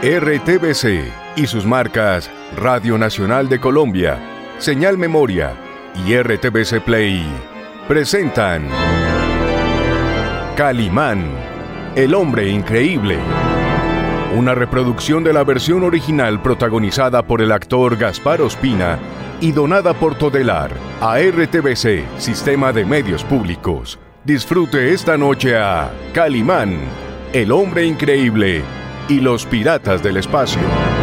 RTBC y sus marcas Radio Nacional de Colombia, Señal Memoria y RTBC Play presentan Calimán, el hombre increíble. Una reproducción de la versión original protagonizada por el actor Gaspar Ospina y donada por Todelar a RTBC, Sistema de Medios Públicos. Disfrute esta noche a Calimán, el hombre increíble y los piratas del espacio.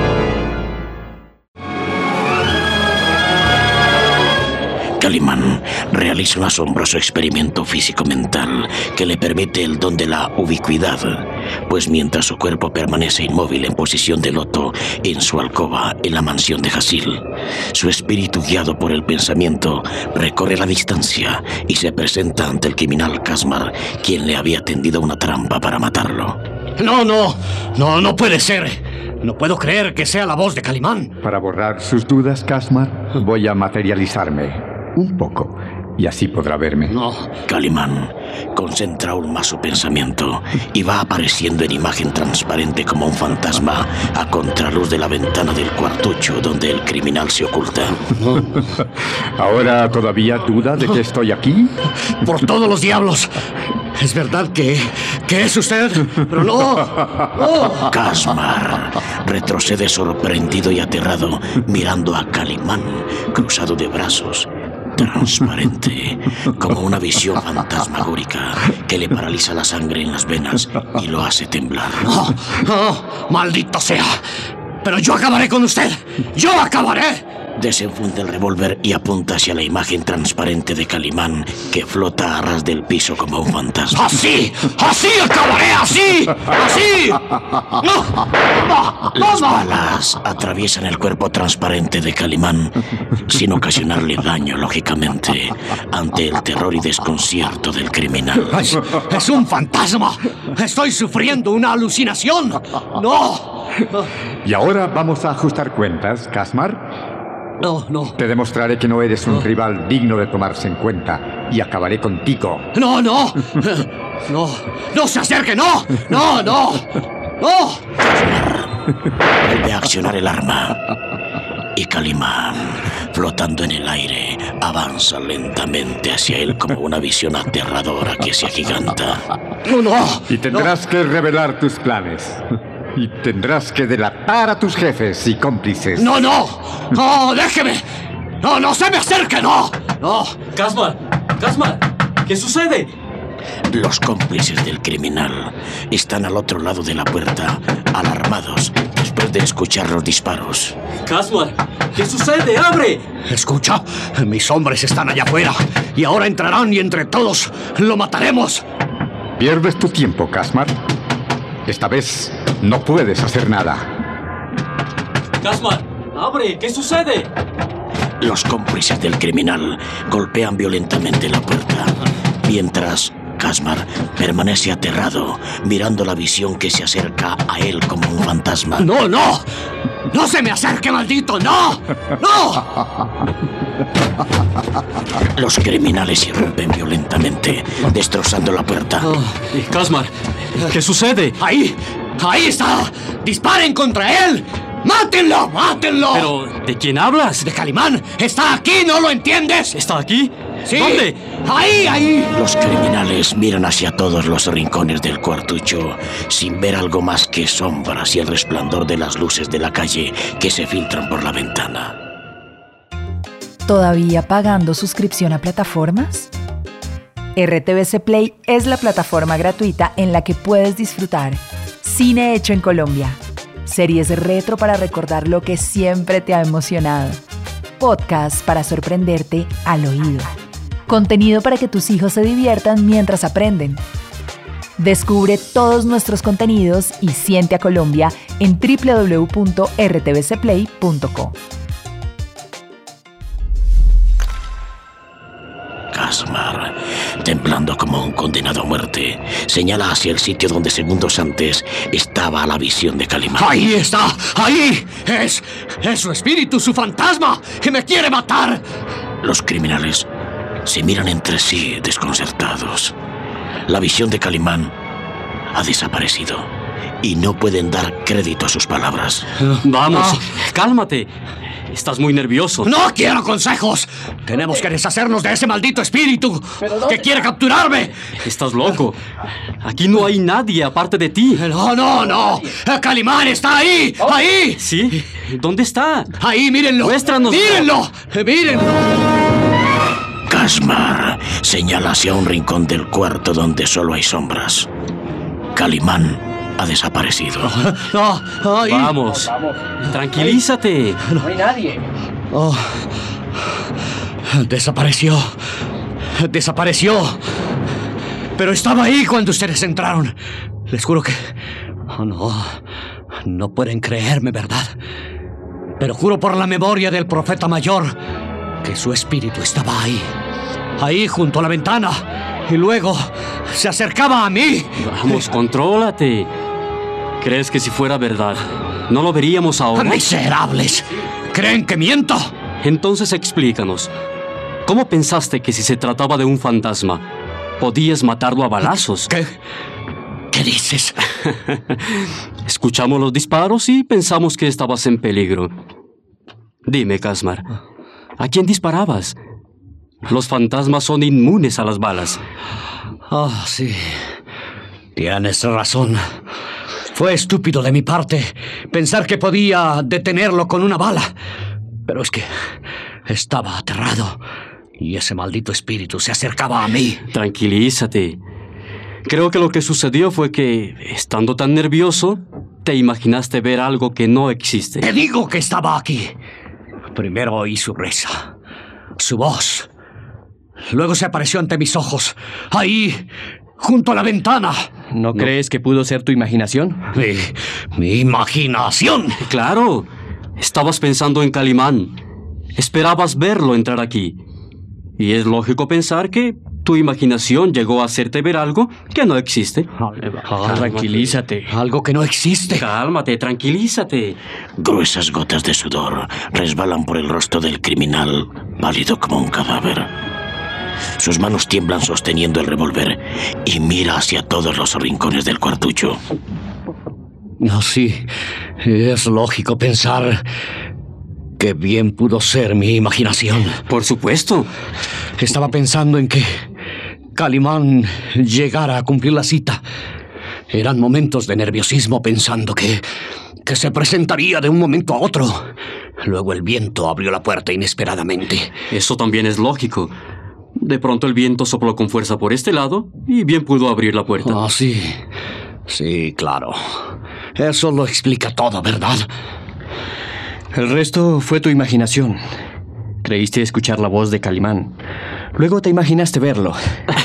Calimán realiza un asombroso experimento físico-mental que le permite el don de la ubicuidad, pues mientras su cuerpo permanece inmóvil en posición de loto en su alcoba en la mansión de Hasil, su espíritu, guiado por el pensamiento, recorre la distancia y se presenta ante el criminal Casmar, quien le había tendido una trampa para matarlo. No puede ser. No puedo creer que sea la voz de Calimán. Para borrar sus dudas, Casmar, voy a materializarme un poco, y así podrá verme. No. Calimán concentra aún más su pensamiento y va apareciendo en imagen transparente como un fantasma a contraluz de la ventana del cuartucho donde el criminal se oculta. ¿Ahora todavía duda de que estoy aquí? Por todos los diablos. ¿Es verdad que es usted? Pero no. Casmar retrocede sorprendido y aterrado, mirando a Calimán cruzado de brazos, transparente, como una visión fantasmagórica que le paraliza la sangre en las venas y lo hace temblar. ¡Oh, maldito sea! ¡Pero yo acabaré con usted! ¡Yo acabaré! Desenfunda el revólver y apunta hacia la imagen transparente de Calimán, que flota a ras del piso como un fantasma. ¡Así! ¡Así acabaré! ¡Así! ¡Así! Las balas atraviesan el cuerpo transparente de Calimán, sin ocasionarle daño, lógicamente, ante el terror y desconcierto del criminal. ¡Es un fantasma! ¡Estoy sufriendo una alucinación! ¡No! Y ahora vamos a ajustar cuentas, Casmar. No. Te demostraré que no eres un rival digno de tomarse en cuenta y acabaré contigo. No se acerque, no. Vuelve a accionar el arma y Calimán, flotando en el aire, avanza lentamente hacia él como una visión aterradora que se agiganta. Y tendrás que revelar tus planes. Y tendrás que delatar a tus jefes y cómplices. ¡No! ¡Déjeme! ¡No se me acerque! ¡No! ¡Casmar! ¿Qué sucede? Los cómplices del criminal están al otro lado de la puerta, alarmados, después de escuchar los disparos. ¡Casmar! ¿Qué sucede? ¡Abre! Escucha, mis hombres están allá afuera y ahora entrarán y entre todos lo mataremos. Pierdes tu tiempo, Casmar. Esta vez no puedes hacer nada. ¡Casmar! ¡Abre! ¿Qué sucede? Los cómplices del criminal golpean violentamente la puerta, mientras Casmar permanece aterrado, mirando la visión que se acerca a él como un fantasma. ¡No! ¡No se me acerque, maldito! ¡No! Los criminales irrumpen violentamente, destrozando la puerta. Casmar, ¿qué sucede? ¡Ahí está! ¡Disparen contra él! ¡Mátenlo! ¿Pero de quién hablas? ¡De Calimán! ¡Está aquí! ¿No lo entiendes? ¿Está aquí? Sí. ¿Dónde? ¡Ahí! Los criminales miran hacia todos los rincones del cuartucho, sin ver algo más que sombras y el resplandor de las luces de la calle que se filtran por la ventana. ¿Todavía pagando suscripción a plataformas? RTBC Play es la plataforma gratuita en la que puedes disfrutar cine hecho en Colombia, series retro para recordar lo que siempre te ha emocionado, podcasts para sorprenderte al oído, contenido para que tus hijos se diviertan mientras aprenden. Descubre todos nuestros contenidos y siente a Colombia en www.rtbcplay.co. Casmar, temblando como un condenado a muerte, señala hacia el sitio donde segundos antes estaba la visión de Calimán. ¡Ahí está! ¡Ahí! ¡Es su espíritu, su fantasma, que me quiere matar! Los criminales se miran entre sí desconcertados. La visión de Calimán ha desaparecido y no pueden dar crédito a sus palabras. Vamos, cálmate. Estás muy nervioso. ¡No quiero consejos! Tenemos que deshacernos de ese maldito espíritu que quiere capturarme. Estás loco. Aquí no hay nadie aparte de ti. No. Calimán está ahí. Ahí. ¿Sí? ¿Dónde está? Ahí, mírenlo. Muéstranos. Mírenlo. Casmar señala hacia un rincón del cuarto donde solo hay sombras. Calimán ha desaparecido. Ahí. Vamos. Tranquilízate. No hay nadie. Desapareció. Pero estaba ahí cuando ustedes entraron. Les juro que... No pueden creerme, ¿verdad? Pero juro por la memoria del profeta mayor que su espíritu estaba ahí junto a la ventana, y luego se acercaba a mí. Vamos, contrólate. ¿Crees que si fuera verdad, no lo veríamos ahora? ¡Miserables! ¿Creen que miento? Entonces explícanos. ¿Cómo pensaste que si se trataba de un fantasma, podías matarlo a balazos? ¿Qué dices? Escuchamos los disparos y pensamos que estabas en peligro. Dime, Casmar, ¿a quién disparabas? Los fantasmas son inmunes a las balas. Sí. Tienes razón. Fue estúpido de mi parte pensar que podía detenerlo con una bala. Pero es que estaba aterrado y ese maldito espíritu se acercaba a mí. Tranquilízate. Creo que lo que sucedió fue que, estando tan nervioso, te imaginaste ver algo que no existe. Te digo que estaba aquí. Primero oí su risa, su voz. Luego se apareció ante mis ojos, ahí, junto a la ventana. ¿No crees que pudo ser tu imaginación? Mi imaginación. Claro. Estabas pensando en Calimán. Esperabas verlo entrar aquí. Y es lógico pensar que tu imaginación llegó a hacerte ver algo que no existe. Tranquilízate. Algo que no existe. Cálmate, tranquilízate. Gruesas gotas de sudor resbalan por el rostro del criminal, pálido como un cadáver. Sus manos tiemblan sosteniendo el revólver y mira hacia todos los rincones del cuartucho. Sí, es lógico pensar que bien pudo ser mi imaginación. Por supuesto. Estaba pensando en que Calimán llegara a cumplir la cita. Eran momentos de nerviosismo pensando que se presentaría de un momento a otro. Luego el viento abrió la puerta inesperadamente. Eso también es lógico. De pronto el viento sopló con fuerza por este lado y bien pudo abrir la puerta. Sí, claro. Eso lo explica todo, ¿verdad? El resto fue tu imaginación. Creíste escuchar la voz de Calimán. Luego te imaginaste verlo.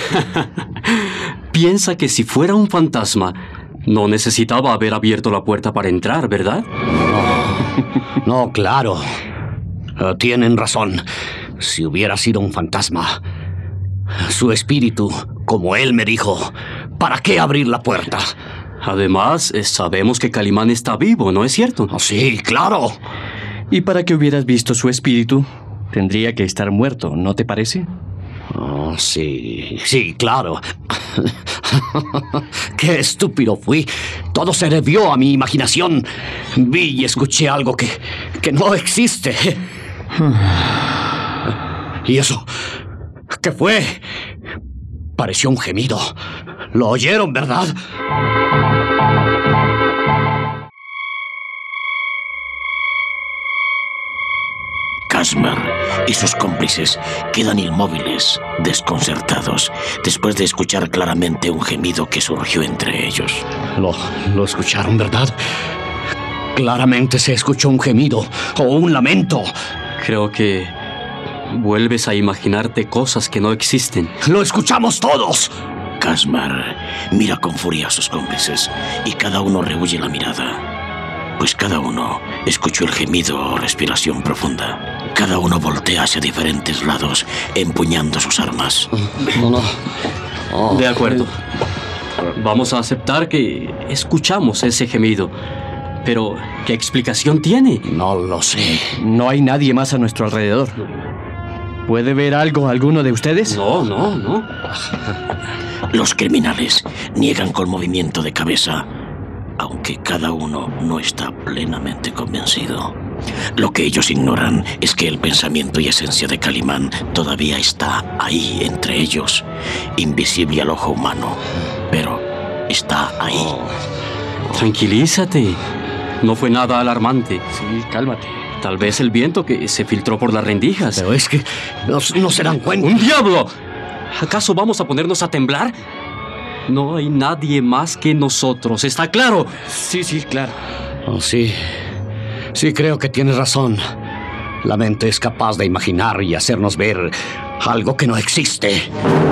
Piensa que si fuera un fantasma, no necesitaba haber abierto la puerta para entrar, ¿verdad? No, claro. Tienen razón. Si hubiera sido un fantasma, su espíritu, como él me dijo, ¿para qué abrir la puerta? Además, sabemos que Calimán está vivo, ¿no es cierto? Sí, claro. Y para que hubieras visto su espíritu, tendría que estar muerto, ¿no te parece? Sí, claro. Qué estúpido fui. Todo se debió a mi imaginación. Vi y escuché algo que no existe. ¿Y eso? ¿Qué fue? Pareció un gemido. ¿Lo oyeron, verdad? Casmar y sus cómplices quedan inmóviles, desconcertados, después de escuchar claramente un gemido que surgió entre ellos. Lo escucharon, ¿verdad? Claramente se escuchó un gemido o un lamento. Creo que vuelves a imaginarte cosas que no existen. ¡Lo escuchamos todos! Casmar mira con furia a sus cómplices y cada uno rehuye la mirada, pues cada uno escuchó el gemido o respiración profunda. Cada uno voltea hacia diferentes lados, empuñando sus armas. De acuerdo. Vamos a aceptar que escuchamos ese gemido. Pero, ¿qué explicación tiene? No lo sé. No hay nadie más a nuestro alrededor. ¿Puede ver algo alguno de ustedes? No. Los criminales niegan con movimiento de cabeza, aunque cada uno no está plenamente convencido. Lo que ellos ignoran es que el pensamiento y esencia de Calimán todavía está ahí entre ellos, invisible al ojo humano, pero está ahí. Tranquilízate. No fue nada alarmante. Sí, cálmate. Tal vez el viento que se filtró por las rendijas. Pero es que no se dan cuenta. ¡Un diablo! ¿Acaso vamos a ponernos a temblar? No hay nadie más que nosotros, ¿está claro? Sí, claro. Oh, sí. Sí, creo que tienes razón. La mente es capaz de imaginar y hacernos ver algo que no existe.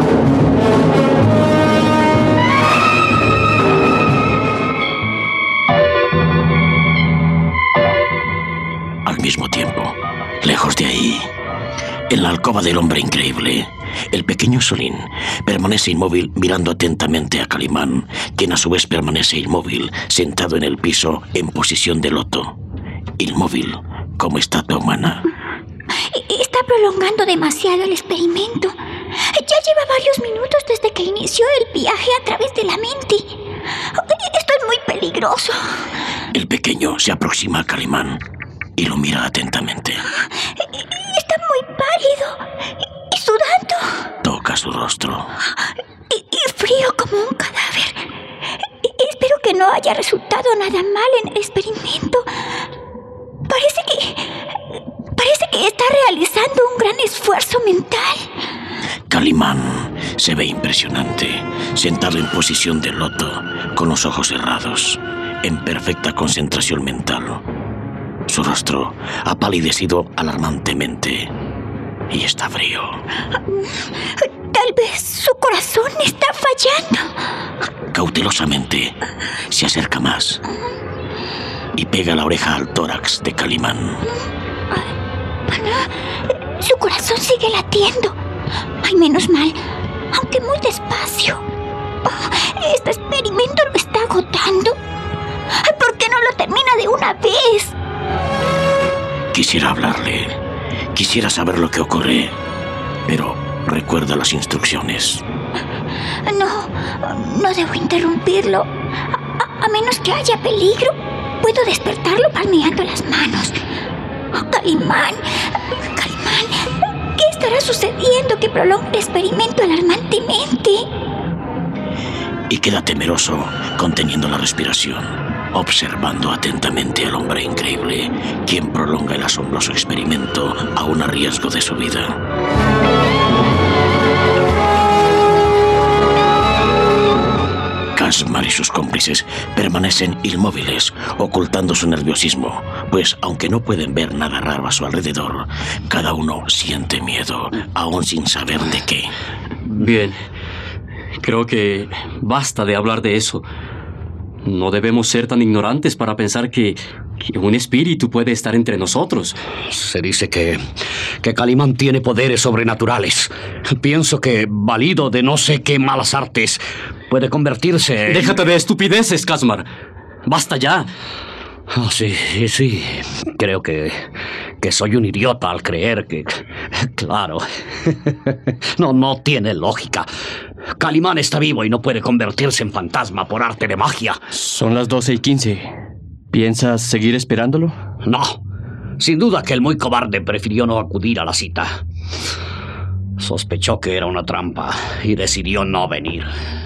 Al mismo tiempo, lejos de ahí, en la alcoba del hombre increíble, el pequeño Solín permanece inmóvil mirando atentamente a Calimán, quien a su vez permanece inmóvil, sentado en el piso en posición de loto. Inmóvil como estatua humana. Está prolongando demasiado el experimento. Ya lleva varios minutos desde que inició el viaje a través de la mente. Esto es muy peligroso. El pequeño se aproxima a Calimán y lo mira atentamente. Está muy pálido y sudando. Toca su rostro. Y frío como un cadáver. Espero que no haya resultado nada mal en el experimento. Parece que está realizando un gran esfuerzo mental. Calimán se ve impresionante, sentado en posición de loto, con los ojos cerrados, en perfecta concentración mental. Su rostro ha palidecido alarmantemente y está frío. Tal vez su corazón está fallando. Cautelosamente se acerca más y pega la oreja al tórax de Calimán. Su corazón sigue latiendo. Ay, menos mal, aunque muy despacio. Este experimento lo está agotando. ¿Por qué no lo termina de una vez? Quisiera hablarle, quisiera saber lo que ocurre, pero recuerda las instrucciones. No debo interrumpirlo. A menos que haya peligro, puedo despertarlo palmeando las manos. Calimán, ¿qué estará sucediendo que prolonga el experimento alarmantemente? Y queda temeroso, conteniendo la respiración, observando atentamente al hombre increíble, quien prolonga el asombroso experimento aún a riesgo de su vida. Casmar y sus cómplices permanecen inmóviles, ocultando su nerviosismo, pues aunque no pueden ver nada raro a su alrededor, cada uno siente miedo, aún sin saber de qué. Bien, creo que basta de hablar de eso. No debemos ser tan ignorantes para pensar que un espíritu puede estar entre nosotros. Se dice que Calimán tiene poderes sobrenaturales. Pienso que, valido de no sé qué malas artes, puede convertirse en... Déjate de estupideces, Casmar. Basta ya. Oh, sí. Creo que soy un idiota al creer que... Claro. No tiene lógica. Calimán está vivo y no puede convertirse en fantasma por arte de magia. Son las 12:15. ¿Piensas seguir esperándolo? No. Sin duda que el muy cobarde prefirió no acudir a la cita. Sospechó que era una trampa y decidió no venir.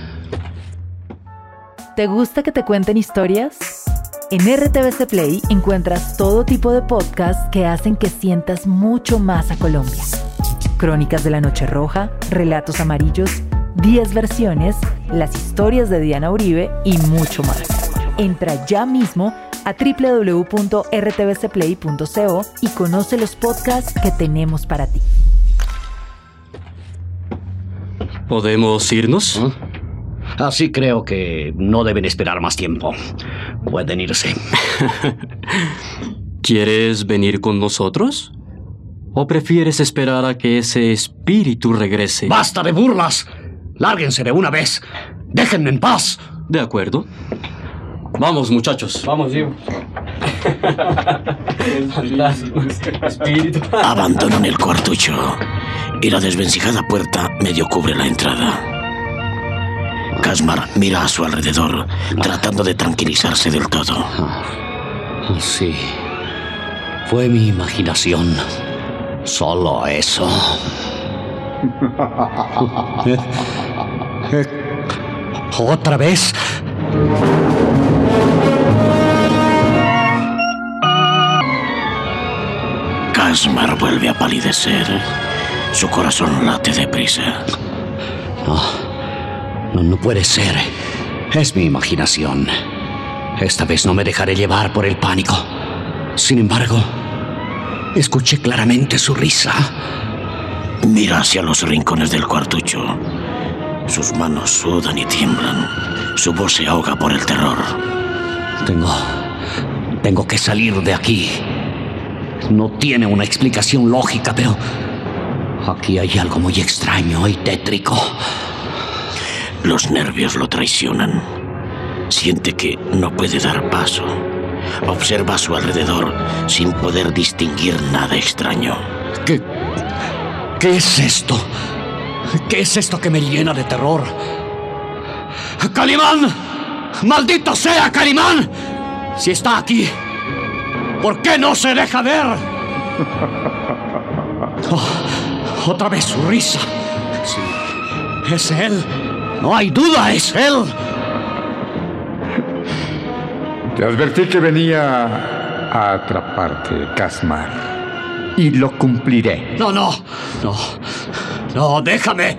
¿Te gusta que te cuenten historias? En RTVC Play encuentras todo tipo de podcasts que hacen que sientas mucho más a Colombia. Crónicas de la Noche Roja, Relatos Amarillos, 10 versiones, las historias de Diana Uribe y mucho más. Entra ya mismo a www.rtvcplay.co y conoce los podcasts que tenemos para ti. ¿Podemos irnos? Así creo que no deben esperar más tiempo. Pueden irse. ¿Quieres venir con nosotros? ¿O prefieres esperar a que ese espíritu regrese? ¡Basta de burlas! ¡Lárguense de una vez! ¡Déjenme en paz! De acuerdo. Vamos, muchachos. Vamos, Diego. Abandonan el cuartucho y la desvencijada puerta medio cubre la entrada. Casmar mira a su alrededor, tratando de tranquilizarse del todo. Sí. Fue mi imaginación. Solo eso. ¿Otra vez? Casmar vuelve a palidecer. Su corazón late deprisa. No puede ser. Es mi imaginación. Esta vez no me dejaré llevar por el pánico. Sin embargo, escuché claramente su risa. Mira hacia los rincones del cuartucho. Sus manos sudan y tiemblan. Su voz se ahoga por el terror. Tengo que salir de aquí. No tiene una explicación lógica, pero aquí hay algo muy extraño y tétrico. Los nervios lo traicionan. Siente que no puede dar paso. Observa a su alrededor sin poder distinguir nada extraño. ¿Qué es esto? ¿Qué es esto que me llena de terror? ¡Calimán! ¡Maldito sea, Calimán! Si está aquí, ¿por qué no se deja ver? Otra vez su risa. Sí, es él. No hay duda, es él. Te advertí que venía a atraparte, Casmar. Y lo cumpliré. No, déjame.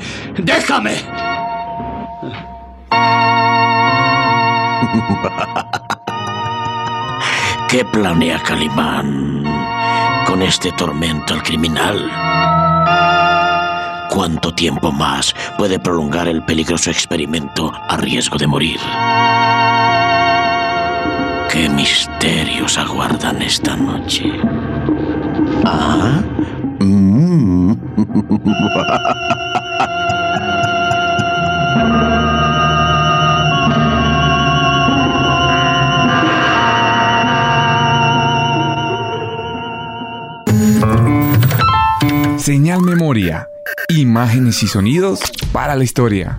¿Qué planea Calimán con este tormento al criminal? ¿Cuánto tiempo más puede prolongar el peligroso experimento a riesgo de morir? ¿Qué misterios aguardan esta noche? ¿Ah? Señal Memoria. Imágenes y sonidos para la historia.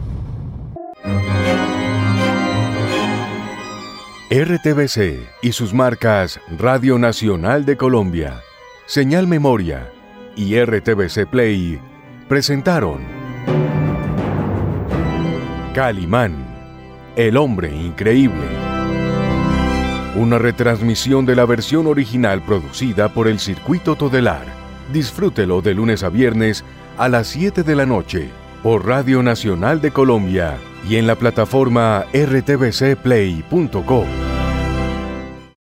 RTBC y sus marcas Radio Nacional de Colombia, Señal Memoria y RTBC Play presentaron Calimán, el hombre increíble. Una retransmisión de la versión original producida por el Circuito Todelar. Disfrútelo de lunes a viernes a las 7 de la noche por Radio Nacional de Colombia y en la plataforma rtbcplay.co.